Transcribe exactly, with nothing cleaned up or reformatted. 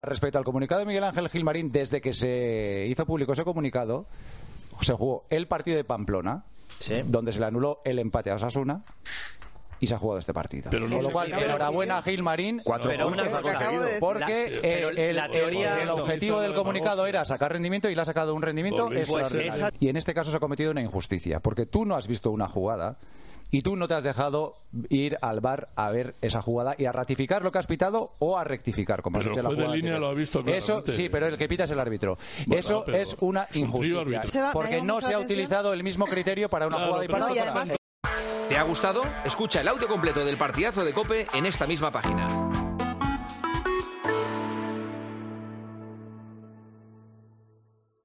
Respecto al comunicado de Miguel Ángel Gilmarín, desde que se hizo público ese comunicado, se jugó el partido de Pamplona, ¿sí?, donde se le anuló el empate a Osasuna, y se ha jugado este partido. Pero no, con lo cual, enhorabuena a Gilmarín, cuatro puntos ha conseguido. Porque la, eh, el, la teoría, el, el objetivo del comunicado era sacar rendimiento y le ha sacado un rendimiento pues extraordinario. Esa... Y en este caso se ha cometido una injusticia, porque tú no has visto una jugada y tú no te has dejado ir al V A R a ver esa jugada y a ratificar lo que has pitado o a rectificar, como pero has hecho la jugada. De línea lo ha visto eso sí, pero el que pita es el árbitro. Bueno, eso es una injusticia, porque no se ha utilizado el mismo criterio para una claro, jugada y para otra. ¿Te ha gustado? Escucha el audio completo del partidazo de COPE en esta misma página.